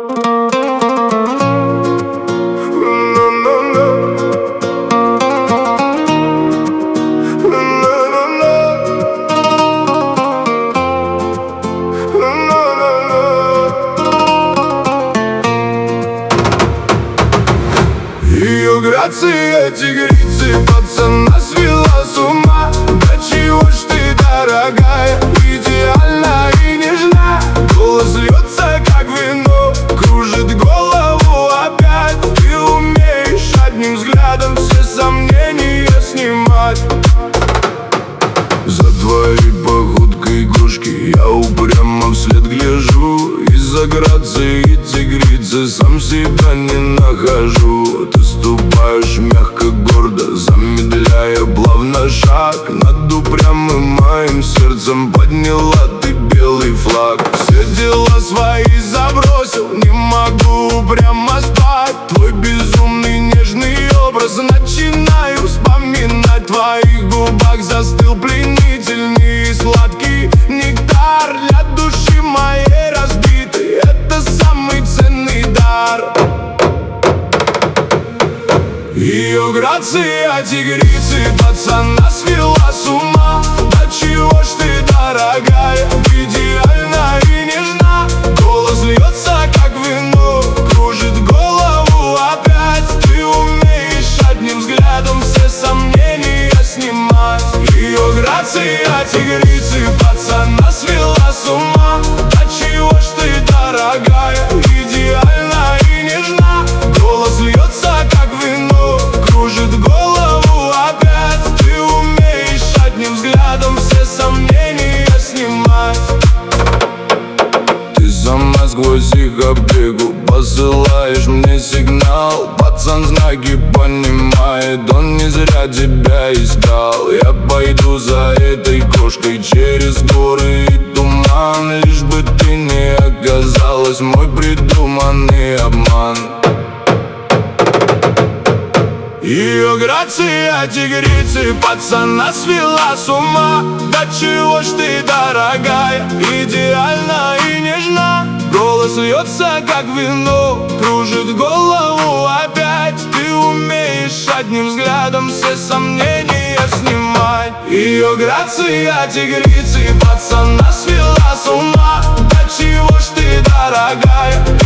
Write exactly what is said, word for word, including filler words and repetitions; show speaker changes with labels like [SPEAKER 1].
[SPEAKER 1] Ее грация тигрицы пацана свела с ума. Да чего ж ты, дорогая, идеальна и нежна. Голос льется, как вино, кружит голову опять. Ты умеешь одним взглядом все сомнения снимать. За твоей походкой игрушки я упрямо вслед гляжу. Из-за грации тигрицы сам себя не нахожу. Ты ступаешь мягко, гордо, замедляя плавно шаг. Над упрямым моим сердцем подняла ты белый флаг. Все дела свои забросил, не могу прямо спать. Твой безумный нежный образ начинаю вспоминать. В твоих губах застыл пленительный сладкий нектар. Для души моей разбитой это самый ценный дар. Ее грация тигрицы пацана свела с ума. Да чего ж ты, дорогая, идеальна и нежна. Голос льется, как вино, кружит голову опять. Ты умеешь одним взглядом все сомнения снимать. Ее грация тигрицы пацана свела с ума. Да чего ж ты, дорогая, идеальна и нежна. Голос льется, как вино, кружит голову опять. Ты умеешь одним взглядом все сомнения снимать. Ты сама сквозь их опеку посылаешь мне сигнал. Пацан знаки понимает, он не зря тебя искал. Я пойду за этой кошкой через горы и туман, лишь бы ты не оказалась мой придуманный обман. Ее грация тигрицы пацана свела с ума. Да чего ж ты, дорогая, идеальна и нежна. Голос льется, как вино, кружит голову опять. Ты умеешь одним взглядом все сомнения снимать. Ее грация тигрицы пацана свела с ума. Да чего ж ты, дорогая,